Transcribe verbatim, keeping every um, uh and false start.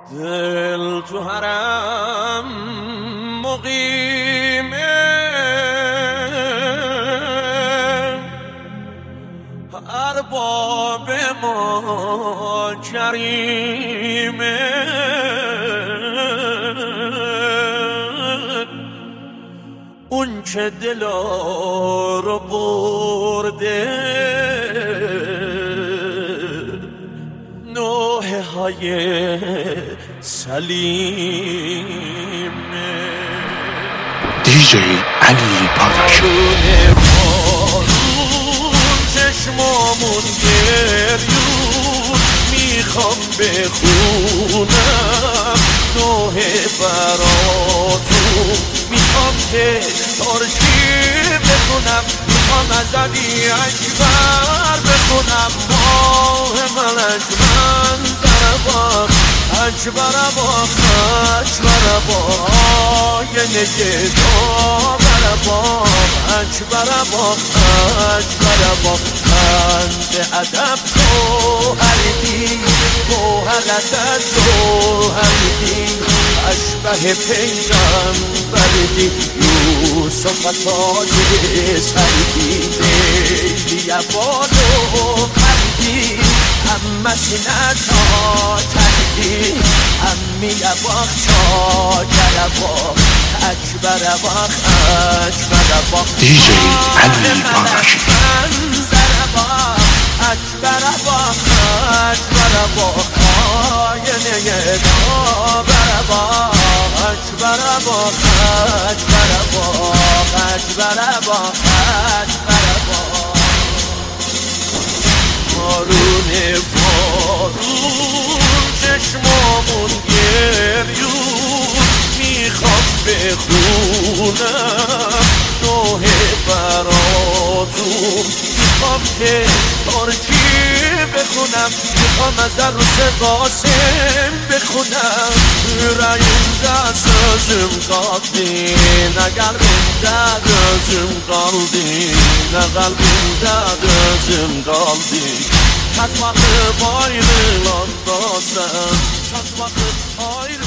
دل تو حرم مقیمه، ارباب ما کریمه، اون که دلا رو برده نوحه های سلیمه. دیجی علی پاداشی. چشمامون گریون میخوام بخونم نوحه براتون، میخوام که ترکی بخونم، میخوام از علی اکبر بخونم. ماه ملک من زربان اکبر باق اکبر باق نگه دا برباق اکبر باق اکبر باق خند ادب گوهردی گوهرت از گوهردی اشبه پیغمبردی یوسف تاج سردی لیلی بالو قردی اما سینتا کردی امی باق چاگر باق اکبر باق اکبر باق دیجی علی پاداشی. اکبر باق اکبر باق آینه داور باق اکبر باق اکبر باق اکبر باق اکبر باق بارون بارون چشمامون گریون میخوام بخونم نوحه براتون، میخوام که ترکی بخونم، میخوام از عروس قاسم بخونم. yüreğimde sözüm kaldı, ne kalbimde gözüm kaldı, ne kalbimde gözüm kaldı. Kaç vakit ayrılan dostum, kaç vakit ayrılan